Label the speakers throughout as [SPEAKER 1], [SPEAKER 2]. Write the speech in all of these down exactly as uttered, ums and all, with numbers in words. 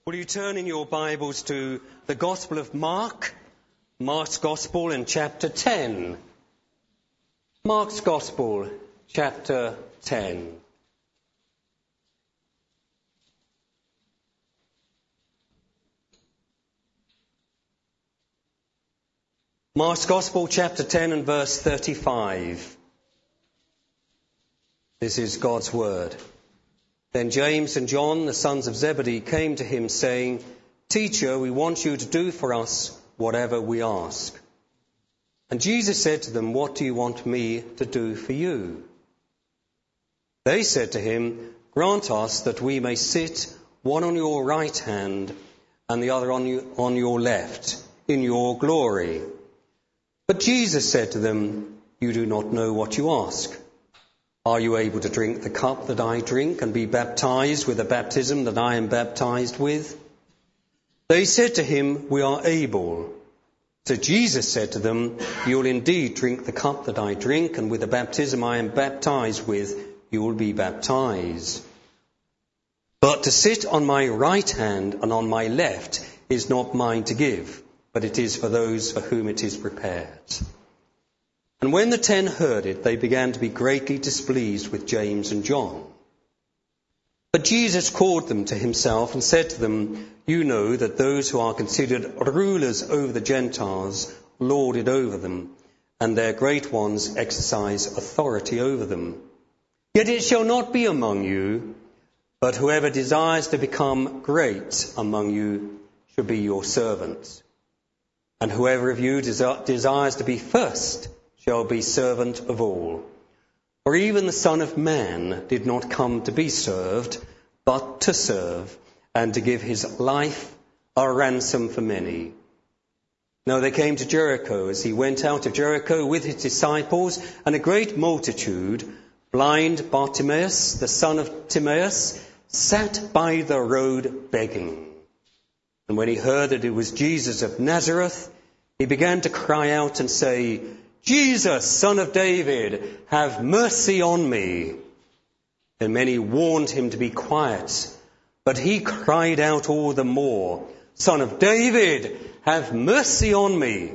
[SPEAKER 1] Will you turn in your Bibles to the Gospel of Mark, Mark's Gospel in chapter ten. Mark's Gospel, chapter ten. Mark's Gospel, chapter ten and verse thirty-five. This is God's word. Then James and John, the sons of Zebedee, came to him saying, "Teacher, we want you to do for us whatever we ask." And Jesus said to them, "What do you want me to do for you?" They said to him, "Grant us that we may sit, one on your right hand and the other on, you, on your left, in your glory." But Jesus said to them, "You do not know what you ask. Are you able to drink the cup that I drink and be baptized with the baptism that I am baptized with?" They said to him, "We are able." So Jesus said to them, "You will indeed drink the cup that I drink, and with the baptism I am baptized with, you will be baptized. But to sit on my right hand and on my left is not mine to give, but it is for those for whom it is prepared." And when the ten heard it, they began to be greatly displeased with James and John. But Jesus called them to himself and said to them, "You know that those who are considered rulers over the Gentiles lord it over them, and their great ones exercise authority over them. Yet it shall not be among you, but whoever desires to become great among you shall be your servant. And whoever of you desi- desires to be first shall be servant of all. For even the Son of Man did not come to be served, but to serve, and to give his life a ransom for many." Now they came to Jericho. As he went out of Jericho with his disciples and a great multitude, blind Bartimaeus, the son of Timaeus, sat by the road begging. And when he heard that it was Jesus of Nazareth, he began to cry out and say, "Jesus, Son of David, have mercy on me." And many warned him to be quiet, but he cried out all the more, "Son of David, have mercy on me."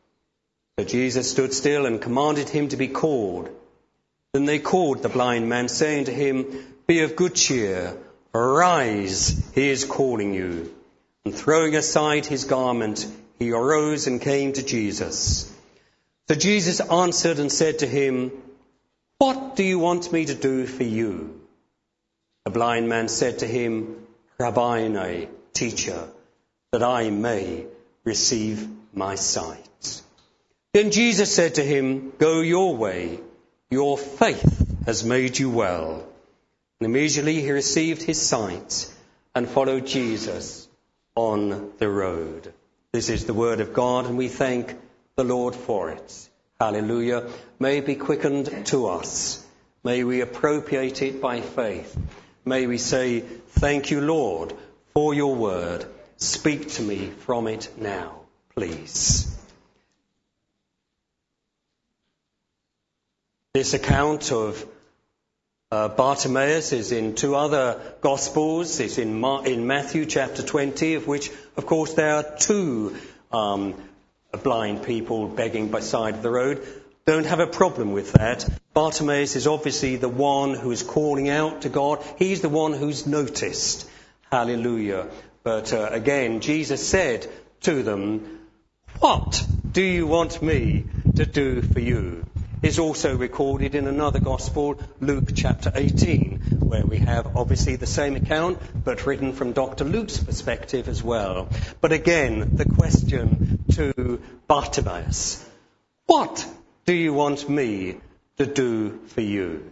[SPEAKER 1] So Jesus stood still and commanded him to be called. Then they called the blind man, saying to him, "Be of good cheer, arise, he is calling you." And throwing aside his garment, he arose and came to Jesus. So Jesus answered and said to him, "What do you want me to do for you?" The blind man said to him, "Rabboni, teacher, that I may receive my sight." Then Jesus said to him, "Go your way, your faith has made you well." And immediately he received his sight and followed Jesus on the road. This is the word of God, and we thank the Lord for it. Hallelujah. May it be quickened to us. May we appropriate it by faith. May we say, "Thank you, Lord, for your word. Speak to me from it now, please." This account of uh, Bartimaeus is in two other Gospels. It's in, Ma- in Matthew chapter twenty, of which, of course, there are two um blind people begging by the side of the road. Don't have a problem with that. Bartimaeus is obviously the one who is calling out to God. He's the one who's noticed. Hallelujah. But uh, again, Jesus said to them, "What do you want me to do for you?" It's also recorded in another gospel, Luke chapter eighteen, where we have obviously the same account, but written from Doctor Luke's perspective as well. But again, the question to Bartimaeus, "What do you want me to do for you?"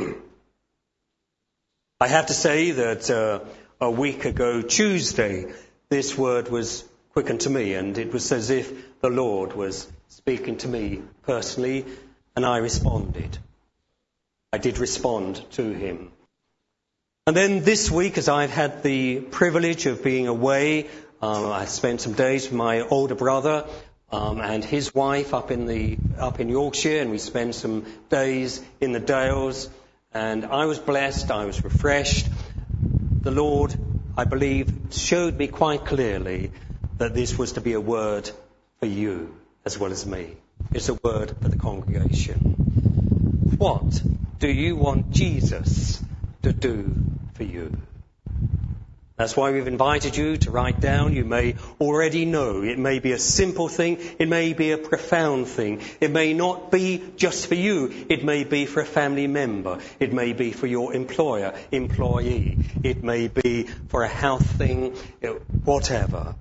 [SPEAKER 1] I have to say that uh, a week ago, Tuesday, this word was quickened to me, and it was as if the Lord was speaking to me personally, and I responded. I did respond to him. And then this week, as I've had the privilege of being away, um, I spent some days with my older brother um, and his wife up in the up in Yorkshire, and we spent some days in the Dales. And I was blessed. I was refreshed. The Lord I believe, showed me quite clearly that this was to be a word for you as well as me. It's a word for the congregation. What do you want Jesus to do for you? That's why we've invited you to write down. You may already know. It may be a simple thing. It may be a profound thing. It may not be just for you. It may be for a family member. It may be for your employer, employee. It may be for a health thing, whatever.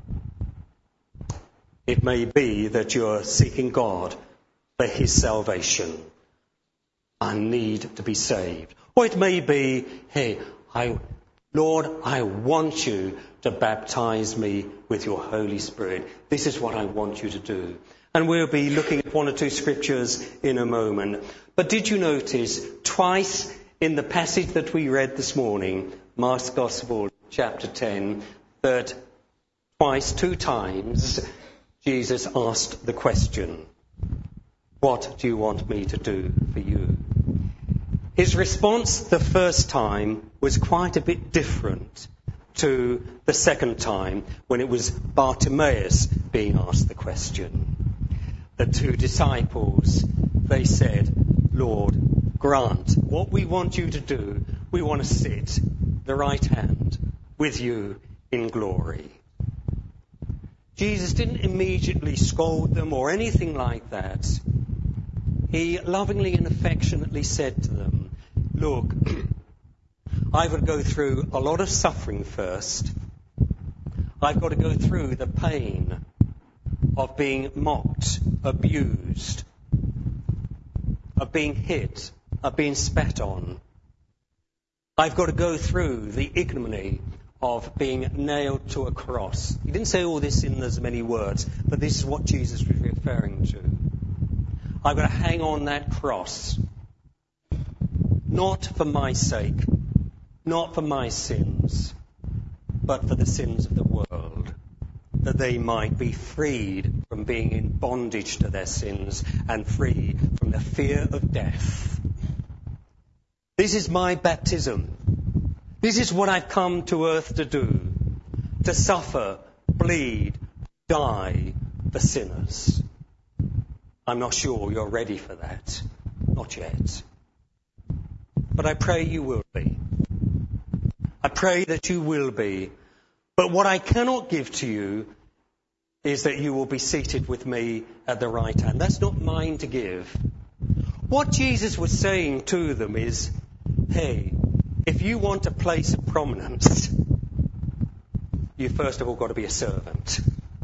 [SPEAKER 1] It may be that you're seeking God for his salvation. I need to be saved. Or it may be, hey, I... Lord, I want you to baptize me with your Holy Spirit. This is what I want you to do. And we'll be looking at one or two scriptures in a moment. But did you notice twice in the passage that we read this morning, Mark's Gospel, chapter ten, that twice, two times, Jesus asked the question, what do you want me to do for you? His response the first time was quite a bit different to the second time when it was Bartimaeus being asked the question. The two disciples, they said, Lord, grant what we want you to do. We want to sit the right hand with you in glory. Jesus didn't immediately scold them or anything like that. He lovingly and affectionately said to them, look, I've got to go through a lot of suffering first. I've got to go through the pain of being mocked, abused, of being hit, of being spat on. I've got to go through the ignominy of being nailed to a cross. He didn't say all this in as many words, but this is what Jesus was referring to. I've got to hang on that cross, not for my sake, not for my sins, but for the sins of the world, that they might be freed from being in bondage to their sins and free from the fear of death. This is my baptism. This is what I've come to earth to do, to suffer, bleed, die for sinners. I'm not sure you're ready for that. Not yet. But I pray you will be. I pray that you will be. But what I cannot give to you is that you will be seated with me at the right hand. That's not mine to give. What Jesus was saying to them is, hey, if you want a place of prominence, you first of all got to be a servant.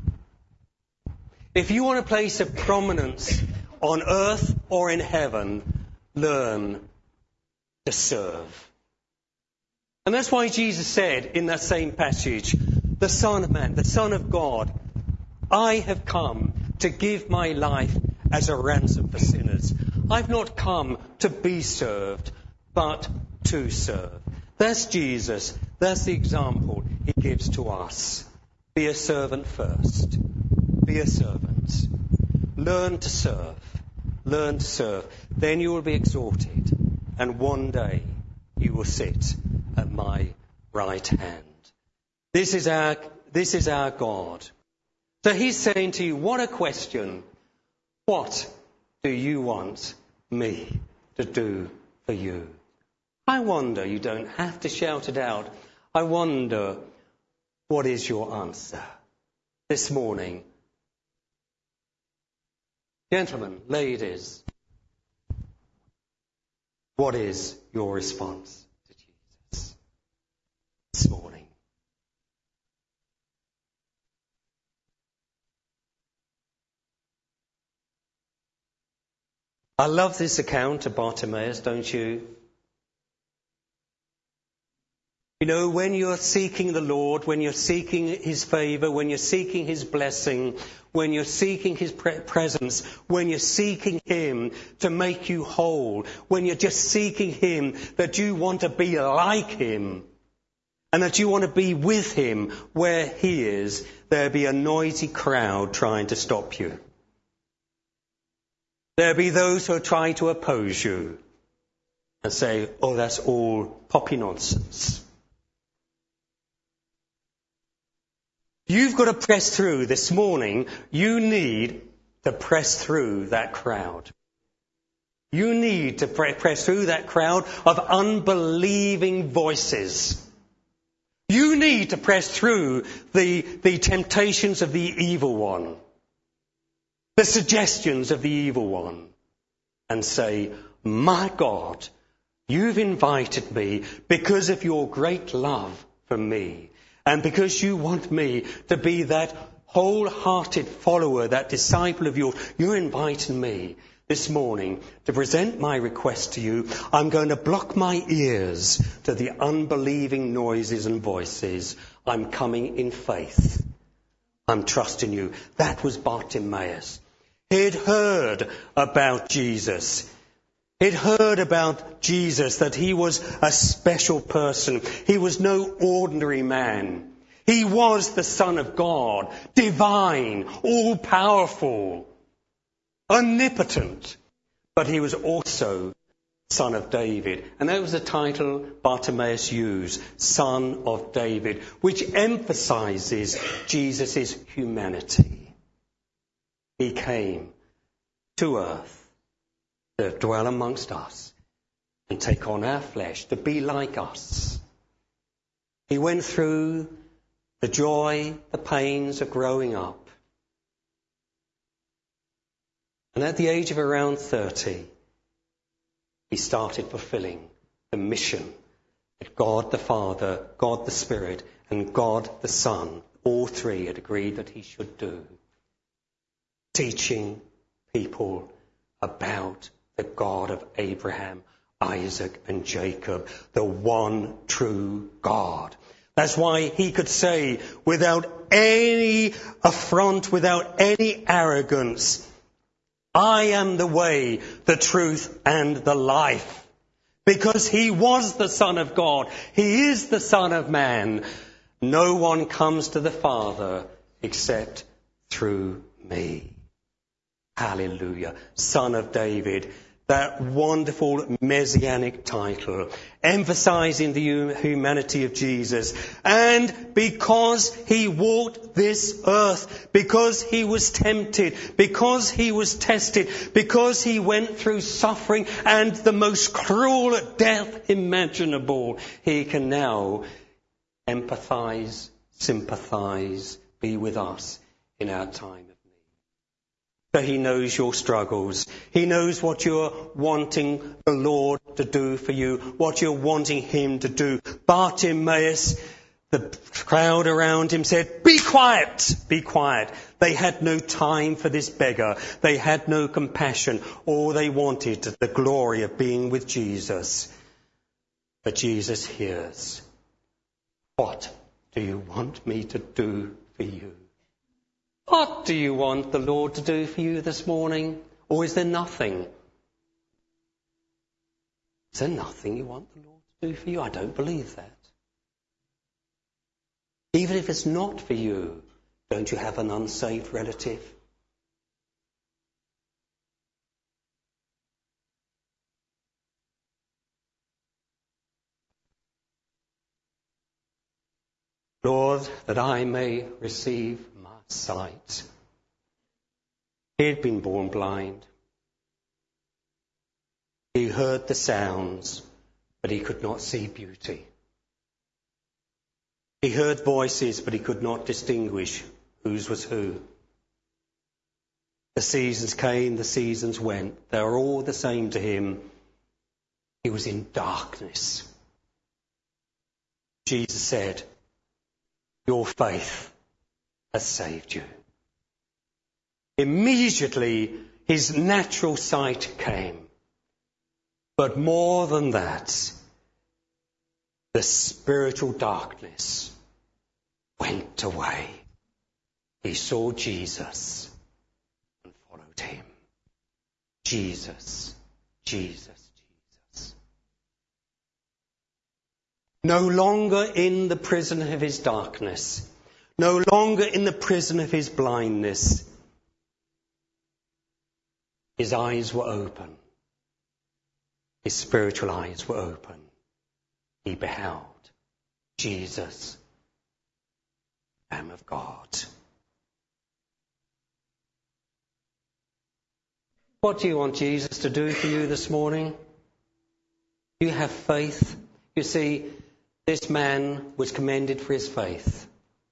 [SPEAKER 1] If you want a place of prominence on earth or in heaven, learn to serve. And that's why Jesus said in that same passage, the Son of Man, the Son of God, I have come to give my life as a ransom for sinners. I've not come to be served, but to serve. That's Jesus. That's the example he gives to us. Be a servant first. Be a servant. Learn to serve. Learn to serve. Then you will be exalted. And one day you will sit at my right hand. This is our, this is our God. So he's saying to you, what a question. What do you want me to do for you? I wonder, you don't have to shout it out. I wonder, what is your answer this morning? Gentlemen, ladies, what is your response to Jesus this morning? I love this account of Bartimaeus, don't you? You know, when you're seeking the Lord, when you're seeking his favour, when you're seeking his blessing, when you're seeking his pre- presence, when you're seeking him to make you whole, when you're just seeking him that you want to be like him and that you want to be with him where he is, there'll be a noisy crowd trying to stop you. There'll be those who are trying to oppose you and say, oh, that's all poppy nonsense. You've got to press through this morning. You need to press through that crowd. You need to pre- press through that crowd of unbelieving voices. You need to press through the, the temptations of the evil one, the suggestions of the evil one, and say, my God, you've invited me because of your great love for me, and because you want me to be that wholehearted follower, that disciple of yours. You're inviting me this morning to present my request to you. I'm going to block my ears to the unbelieving noises and voices. I'm coming in faith. I'm trusting you. That was Bartimaeus. He'd heard about Jesus. He'd heard about Jesus, that he was a special person. He was no ordinary man. He was the Son of God, divine, all-powerful, omnipotent. But he was also Son of David. And that was the title Bartimaeus used, Son of David, which emphasizes Jesus' humanity. He came to earth to dwell amongst us and take on our flesh, to be like us. He went through the joy, the pains of growing up. And at the age of around thirty, he started fulfilling the mission that God the Father, God the Spirit, and God the Son, all three had agreed that he should do. Teaching people about the God of Abraham, Isaac, and Jacob, the one true God. That's why he could say, without any affront, without any arrogance, I am the way, the truth, and the life. Because he was the Son of God. He is the Son of Man. No one comes to the Father except through me. Hallelujah. Son of David. That wonderful messianic title, emphasizing the humanity of Jesus. And because he walked this earth, because he was tempted, because he was tested, because he went through suffering and the most cruel death imaginable, he can now empathize, sympathize, be with us in our time. But he knows your struggles. He knows what you're wanting the Lord to do for you, what you're wanting him to do. Bartimaeus, the crowd around him said, be quiet, be quiet. They had no time for this beggar. They had no compassion. All they wanted the glory of being with Jesus. But Jesus hears. What do you want me to do for you? What do you want the Lord to do for you this morning? Or is there nothing? Is there nothing you want the Lord to do for you? I don't believe that. Even if it's not for you, don't you have an unsaved relative? Lord, that I may receive my sight. He had been born blind. He heard the sounds, but he could not see beauty. He heard voices, but he could not distinguish whose was who. The seasons came, the seasons went. They were all the same to him. He was in darkness. Jesus said, your faith has saved you. Immediately, his natural sight came. But more than that, the spiritual darkness went away. He saw Jesus and followed him. Jesus, Jesus, Jesus. No longer in the prison of his darkness. No longer in the prison of his blindness. His eyes were open. His spiritual eyes were open. He beheld Jesus, Lamb of of God. What do you want Jesus to do for you this morning? Do you have faith? You see, this man was commended for his faith.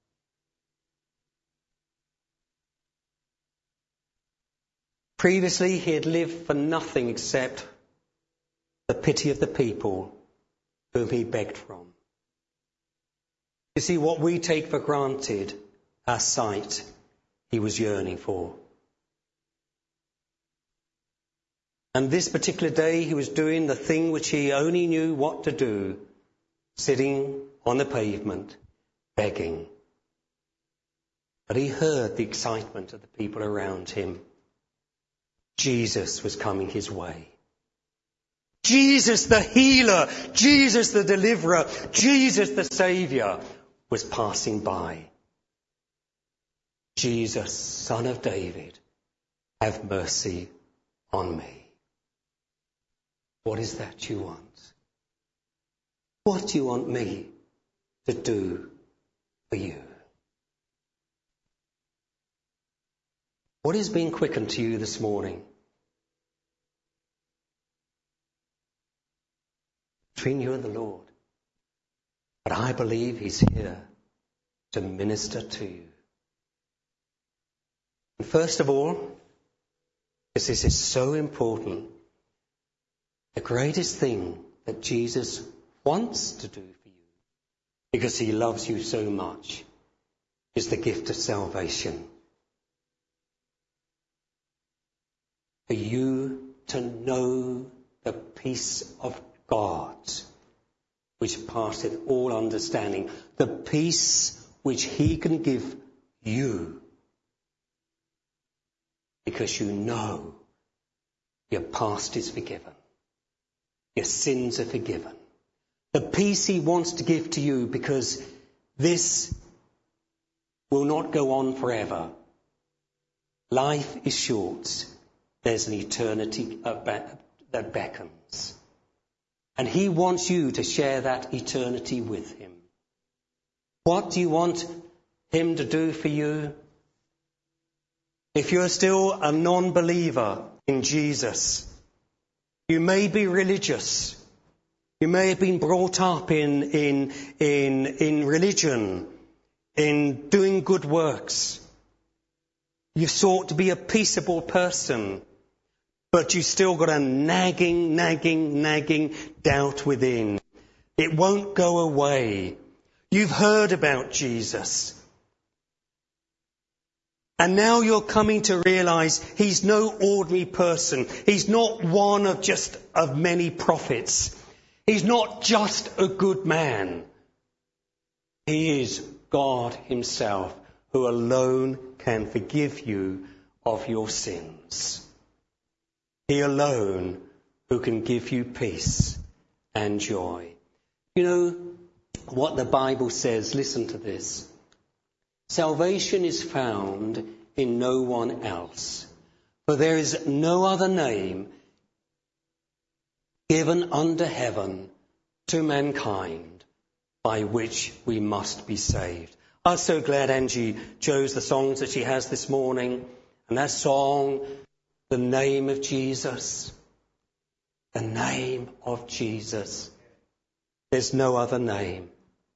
[SPEAKER 1] Previously, he had lived for nothing except the pity of the people whom he begged from. You see, what we take for granted, our sight, he was yearning for. And this particular day, he was doing the thing which he only knew what to do, sitting on the pavement, begging. But he heard the excitement of the people around him. Jesus was coming his way. Jesus the healer, Jesus the deliverer, Jesus the saviour was passing by. Jesus, Son of David, have mercy on me. What is that you want? What do you want me to do for you? What is being quickened to you this morning? Between you and the Lord. But I believe he's here to minister to you. And first of all, because this is so important, the greatest thing that Jesus wants to do for you, because he loves you so much, is the gift of salvation. For you to know the peace of God, which passeth all understanding, the peace which he can give you, because you know your past is forgiven, your sins are forgiven. The peace he wants to give to you, because this will not go on forever. Life is short. There's an eternity that beckons. And he wants you to share that eternity with him. What do you want him to do for you? If you're still a non-believer in Jesus, you may be religious. You may have been brought up in, in, in, in religion, in doing good works. You sought to be a peaceable person, but you still got a nagging, nagging, nagging doubt within. It won't go away. You've heard about Jesus. And now you're coming to realize he's no ordinary person. He's not one of just of many prophets. He's not just a good man. He is God himself, who alone can forgive you of your sins. He alone who can give you peace and joy. You know what the Bible says? Listen to this. Salvation is found in no one else, for there is no other name given under heaven to mankind by which we must be saved. I'm so glad Angie chose the songs that she has this morning. And that song, the name of Jesus, the name of Jesus. There's no other name.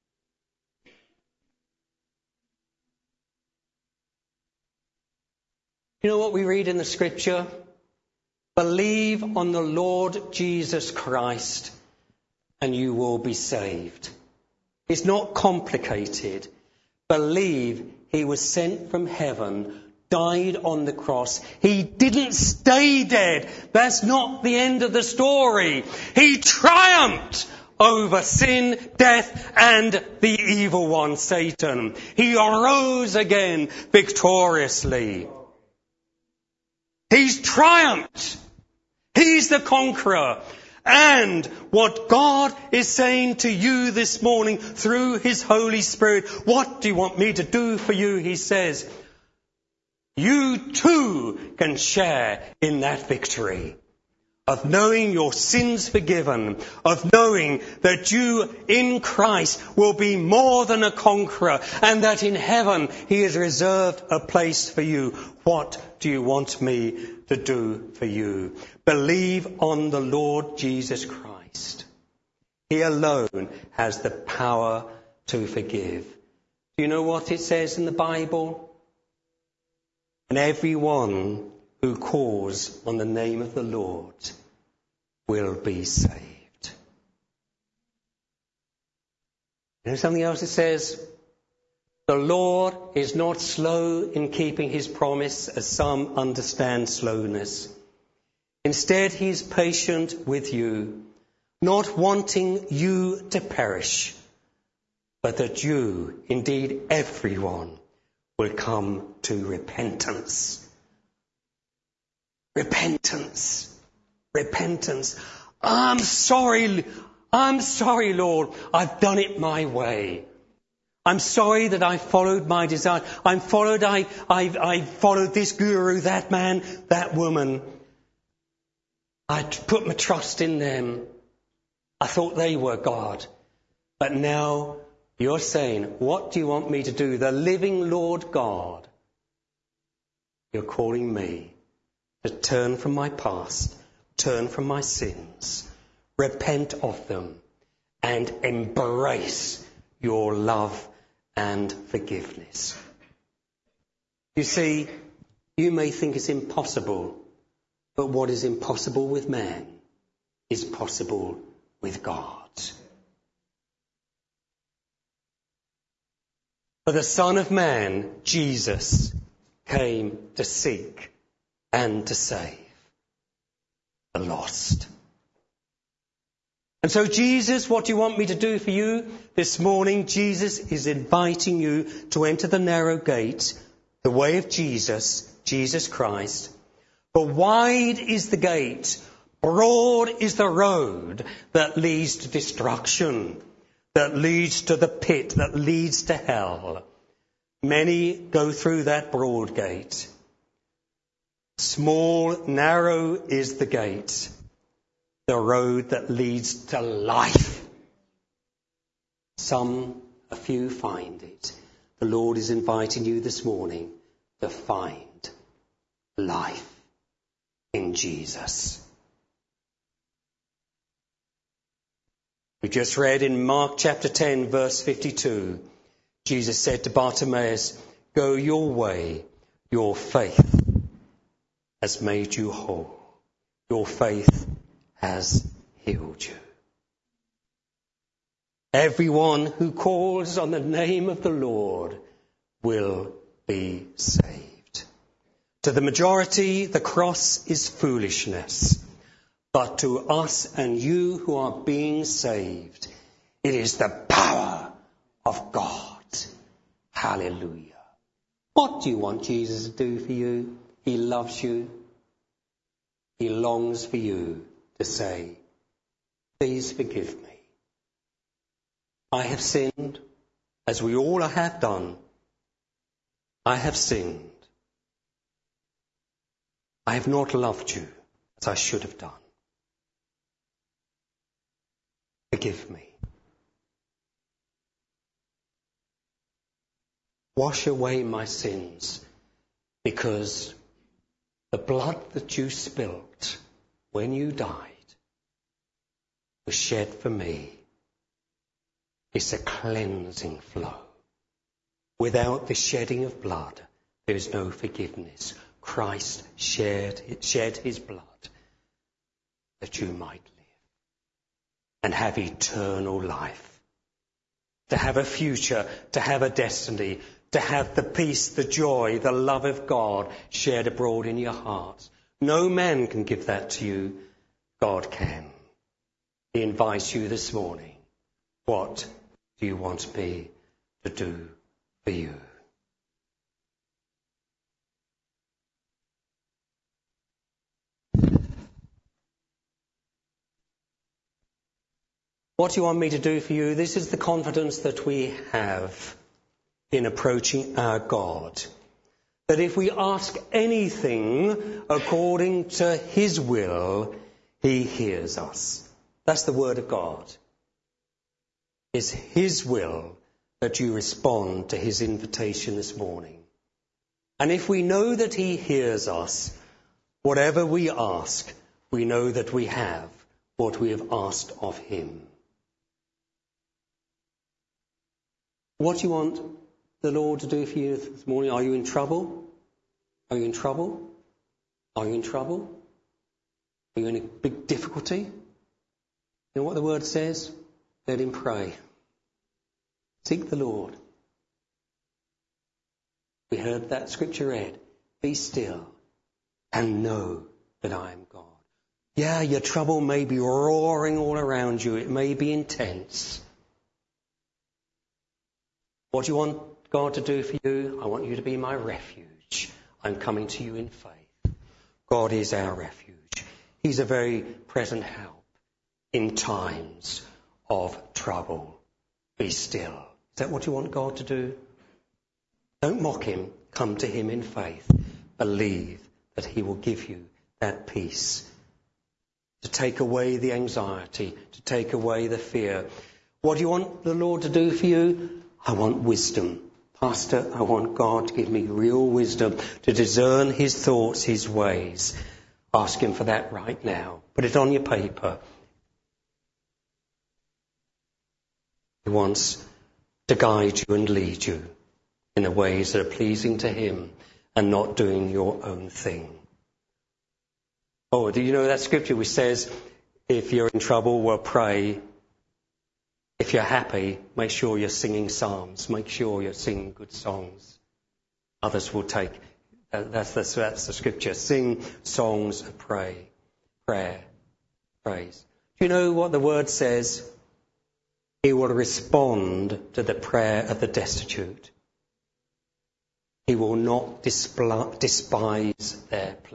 [SPEAKER 1] You know what we read in the scripture? Believe on the Lord Jesus Christ and you will be saved. It's not complicated. Believe he was sent from heaven, died on the cross. He didn't stay dead. That's not the end of the story. He triumphed over sin, death, and the evil one, Satan. He arose again victoriously. He's triumphed. He's the conqueror. And what God is saying to you this morning through his Holy Spirit, what do you want me to do for you? He says, you too can share in that victory. of knowing your sins forgiven, of knowing that you in Christ will be more than a conqueror, and that in heaven he has reserved a place for you. What do you want me to do for you? Believe on the Lord Jesus Christ. He alone has the power to forgive. Do you know what it says in the Bible? And everyone who calls on the name of the Lord will be saved. You know something else it says? The Lord is not slow in keeping his promise, as some understand slowness. Instead, he is patient with you, not wanting you to perish, but that you, indeed everyone, will come to repentance. Repentance. Repentance. I'm sorry. I'm sorry, Lord. I've done it my way. I'm sorry that I followed my desire. I'm followed. I, I, I followed this guru, that man, that woman. I put my trust in them. I thought they were God. But now you're saying, what do you want me to do? The living Lord God. You're calling me to turn from my past, turn from my sins, repent of them, and embrace your love and forgiveness. You see, you may think it's impossible, but what is impossible with man is possible with God. For the Son of Man, Jesus, came to seek and to save the lost. And so Jesus, what do you want me to do for you? This morning, Jesus is inviting you to enter the narrow gate, the way of Jesus, Jesus Christ. For wide is the gate, broad is the road that leads to destruction, that leads to the pit, that leads to hell. Many go through that broad gate. Small, narrow is the gate, the road that leads to life. Some, a few find it. The Lord is inviting you this morning to find life in Jesus. We just read in Mark chapter ten, verse fifty-two, Jesus said to Bartimaeus, "Go your way, your faith has made you whole. Your faith has healed you." Everyone who calls on the name of the Lord will be saved. To the majority, the cross is foolishness. But to us and you who are being saved, it is the power of God. Hallelujah. What do you want Jesus to do for you? He loves you. He longs for you to say, "Please forgive me. I have sinned, as we all have done. I have sinned. I have not loved you as I should have done. Forgive me. Wash away my sins, because the blood that you spilt when you died was shed for me. It's a cleansing flow. Without the shedding of blood, there is no forgiveness. Christ shed, shed his blood that you might live and have eternal life, to have a future, to have a destiny, to have the peace, the joy, the love of God shared abroad in your heart. No man can give that to you. God can. He invites you this morning. What do you want me to do for you? What do you want me to do for you? This is the confidence that we have in approaching our God. That if we ask anything according to his will, He hears us. That's the word of God. It's his will that you respond to his invitation this morning. And if we know that he hears us, whatever we ask, we know that we have what we have asked of him. What do you want the Lord to do for you this morning? Are you in trouble? Are you in trouble? Are you in trouble? Are you in a big difficulty? You know what the word says? Let him pray. Seek the Lord. We heard that scripture read. Be still and know that I am God. Yeah, your trouble may be roaring all around you. It may be intense. What do you want God to do for you? I want you to be my refuge. I'm coming to you in faith. God is our refuge. He's a very present help in times of trouble. Be still. Is that what you want God to do? Don't mock him. Come to him in faith. Believe that he will give you that peace. To take away the anxiety. To take away the fear. What do you want the Lord to do for you? I want wisdom. Pastor, I want God to give me real wisdom to discern his thoughts, his ways. Ask him for that right now. Put it on your paper. He wants to guide you and lead you in the ways that are pleasing to him and not doing your own thing. Oh, do you know that scripture which says, if you're in trouble, well, pray. If you're happy, make sure you're singing psalms. Make sure you're singing good songs. Others will take... That's the, that's the scripture. Sing songs of pray, prayer, praise. Do you know what the word says? He will respond to the prayer of the destitute. He will not displ- despise their plea.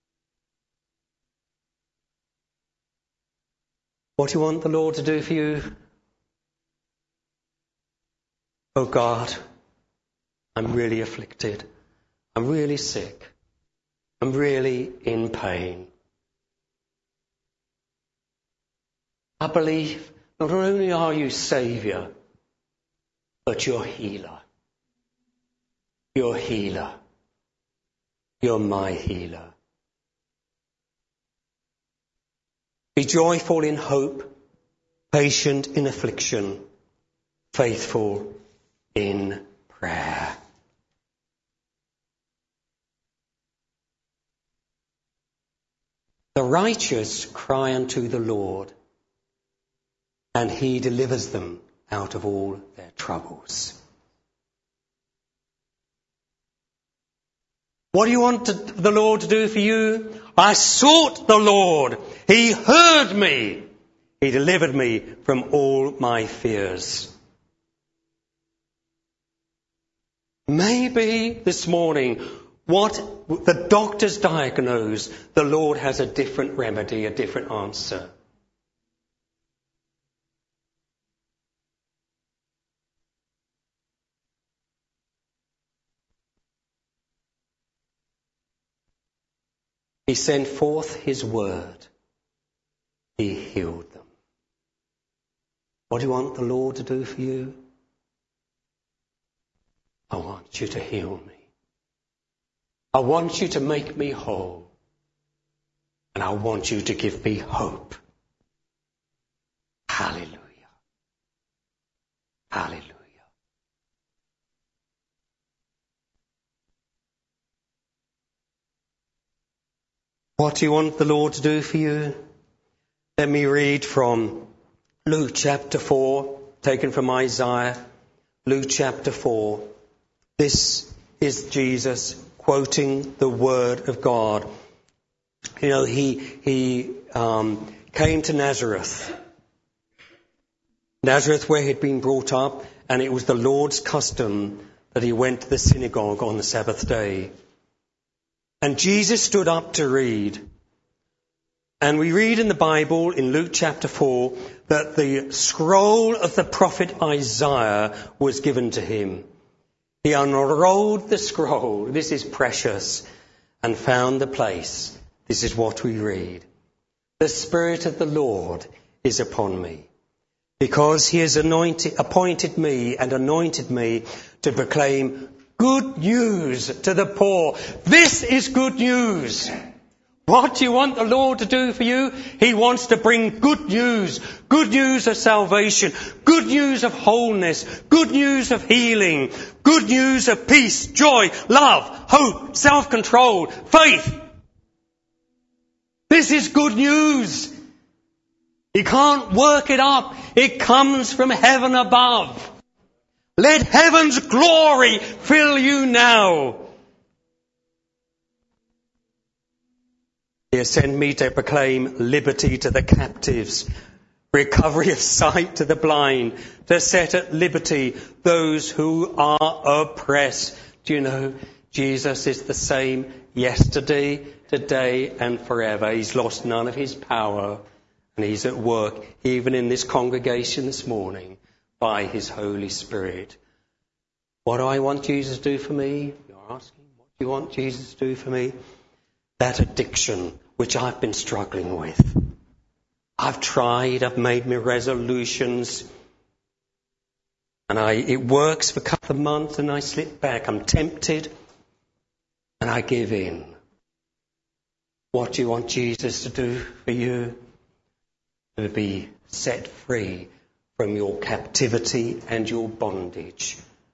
[SPEAKER 1] What do you want the Lord to do for you? Oh God, I'm really afflicted. I'm really sick. I'm really in pain. I believe not only are you Saviour, but you're healer. You're healer. You're my healer. Be joyful in hope, patient in affliction, faithful in prayer. The righteous cry unto the Lord, and he delivers them out of all their troubles. What do you want to, the Lord to do for you? I sought the Lord. He heard me. He delivered me from all my fears. Maybe this morning, what the doctors diagnose, the Lord has a different remedy, a different answer. He sent forth his word. He healed them. What do you want the Lord to do for you? I want you to heal me. I want you to make me whole. And I want you to give me hope. Hallelujah. Hallelujah. What do you want the Lord to do for you? Let me read from Luke chapter four, taken from Isaiah. Luke chapter four. This is Jesus quoting the word of God. You know, he he um, came to Nazareth. Nazareth, where he'd been brought up, and it was the Lord's custom that he went to the synagogue on the Sabbath day. And Jesus stood up to read. And we read in the Bible, in Luke chapter four, that the scroll of the prophet Isaiah was given to him. He unrolled the scroll, this is precious, and found the place. This is what we read. the Spirit of the Lord is upon me, because he has anointed, appointed me and anointed me to proclaim good news to the poor. This is good news. What do you want the Lord to do for you? He wants to bring good news. Good news of salvation. Good news of wholeness. Good news of healing. Good news of peace, joy, love, hope, self-control, faith. This is good news. You can't work it up. It comes from heaven above. Let heaven's glory fill you now. He has sent me to proclaim liberty to the captives, recovery of sight to the blind, to set at liberty those who are oppressed. Do you know, Jesus is the same yesterday, today and forever. He's lost none of his power, and he's at work even in this congregation this morning by his Holy Spirit. What do I want Jesus to do for me? You're asking, what do you want Jesus to do for me? That addiction which I've been struggling with. I've tried, I've made my resolutions, and I it works for a couple of months and I slip back. I'm tempted and I give in. What do you want Jesus to do for you? To be set free from your captivity and your bondage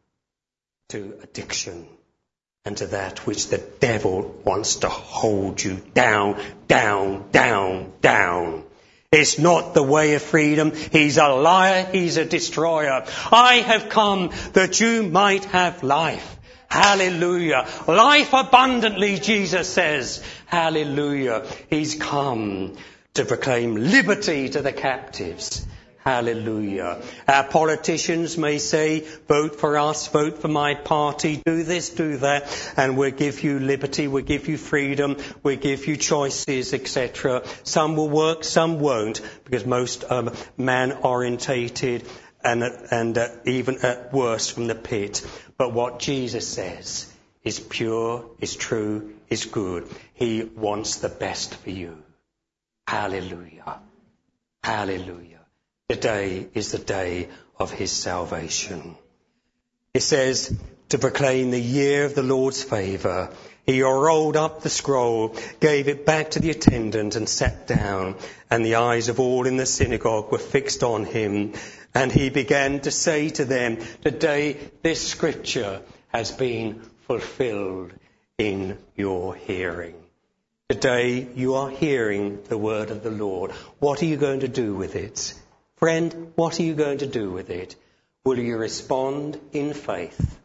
[SPEAKER 1] to addiction, and to that which the devil wants to hold you down, down, down, down. It's not the way of freedom. He's a liar. He's a destroyer. I have come that you might have life. Hallelujah. Life abundantly, Jesus says. Hallelujah. He's come to proclaim liberty to the captives. Hallelujah. Our politicians may say, vote for us, vote for my party, do this, do that, and we'll give you liberty, we'll give you freedom, we'll give you choices, et cetera. Some will work, some won't, because most um, man-orientated and, and uh, even at worst from the pit. But what Jesus says is pure, is true, is good. He wants the best for you. Hallelujah. Hallelujah. Today is the day of his salvation. It says, to proclaim the year of the Lord's favour. He rolled up the scroll, gave it back to the attendant and sat down, and the eyes of all in the synagogue were fixed on him. And he began to say to them, today this scripture has been fulfilled in your hearing. Today you are hearing the word of the Lord. What are you going to do with it? Friend, what are you going to do with it? Will you respond in faith?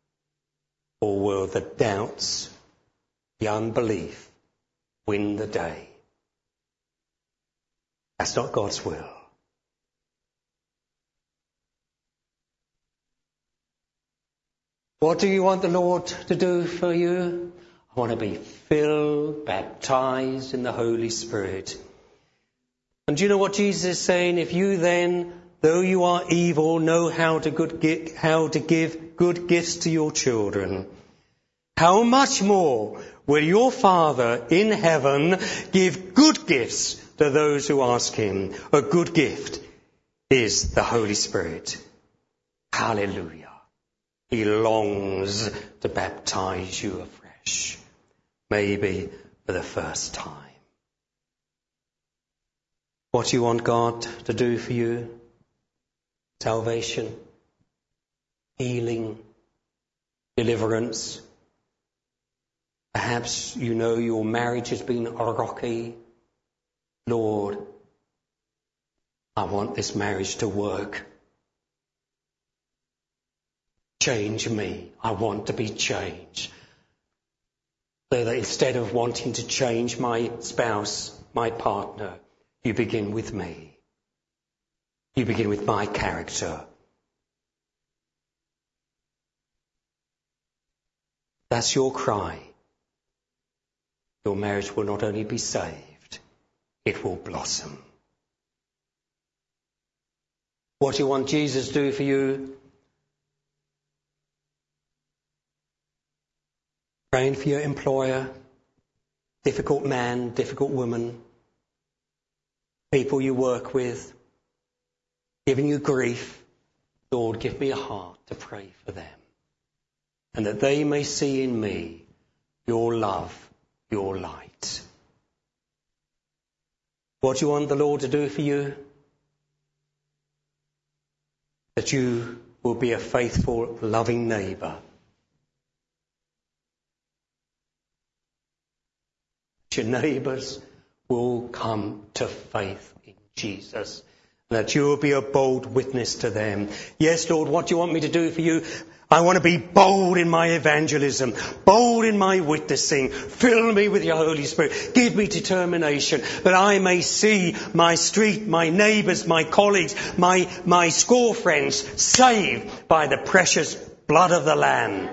[SPEAKER 1] Or will the doubts, the unbelief, win the day? That's not God's will. What do you want the Lord to do for you? I want to be filled, baptized in the Holy Spirit. And do you know what Jesus is saying? If you then, though you are evil, know how to, good, how to give good gifts to your children, how much more will your Father in heaven give good gifts to those who ask him? A good gift is the Holy Spirit. Hallelujah. He longs to baptize you afresh, maybe for the first time. What do you want God to do for you? Salvation, healing, deliverance. Perhaps you know your marriage has been rocky. Lord, I want this marriage to work. Change me. I want to be changed. So that instead of wanting to change my spouse, my partner, you begin with me. You begin with my character. That's your cry. Your marriage will not only be saved, it will blossom. What do you want Jesus to do for you? Praying for your employer, difficult man, difficult woman. people you work with, giving you grief. Lord, give me a heart to pray for them, and that they may see in me your love, your light. What do you want the Lord to do for you? That you will be a faithful, loving neighbour. Your neighbours will come to faith in Jesus. That you will be a bold witness to them. Yes, Lord, what do you want me to do for you? I want to be bold in my evangelism, bold in my witnessing. Fill me with your Holy Spirit. Give me determination that I may see my street, my neighbours, my colleagues, my, my school friends saved by the precious blood of the Lamb.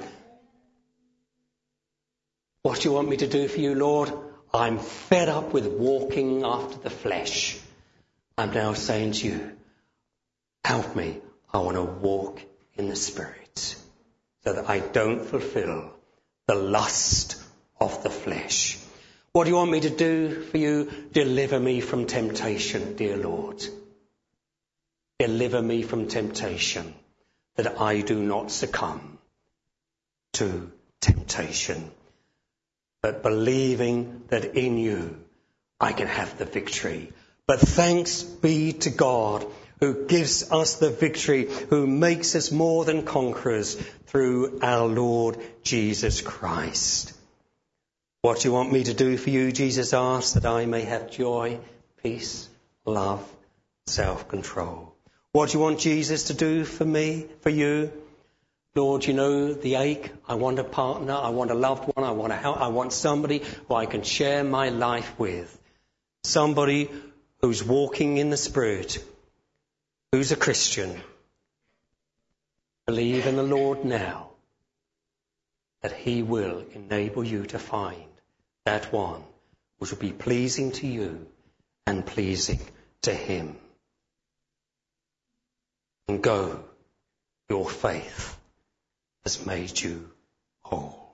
[SPEAKER 1] What do you want me to do for you, Lord? I'm fed up with walking after the flesh. I'm now saying to you, help me. I want to walk in the Spirit so that I don't fulfill the lust of the flesh. What do you want me to do for you? Deliver me from temptation, dear Lord. Deliver me from temptation, that I do not succumb to temptation, but believing that in you I can have the victory. But thanks be to God who gives us the victory, who makes us more than conquerors through our Lord Jesus Christ. What do you want me to do for you, Jesus asked, that I may have joy, peace, love, self-control? What do you want Jesus to do for me, for you? Lord, you know the ache. I want a partner. I want a loved one. I want a help. I want somebody who I can share my life with. Somebody who's walking in the Spirit, who's a Christian. Believe in the Lord now, that he will enable you to find that one which will be pleasing to you and pleasing to him. And go, your faith has made you whole.